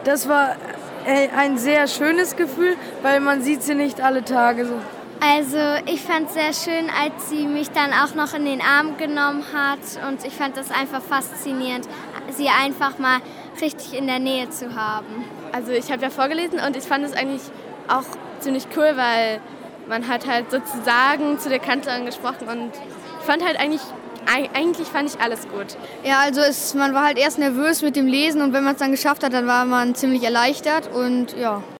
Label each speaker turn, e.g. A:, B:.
A: Das war ein sehr schönes Gefühl, weil man sieht sie nicht alle Tage so.
B: Also ich fand es sehr schön, als sie mich dann auch noch in den Arm genommen hat und ich fand das einfach faszinierend, sie einfach mal richtig in der Nähe zu haben.
C: Also ich habe ja vorgelesen und ich fand es eigentlich auch ziemlich cool, weil man hat halt sozusagen zu der Kanzlerin gesprochen und ich fand halt eigentlich fand ich alles gut.
D: Ja, also man war halt erst nervös mit dem Lesen und wenn man es dann geschafft hat, dann war man ziemlich erleichtert und ja.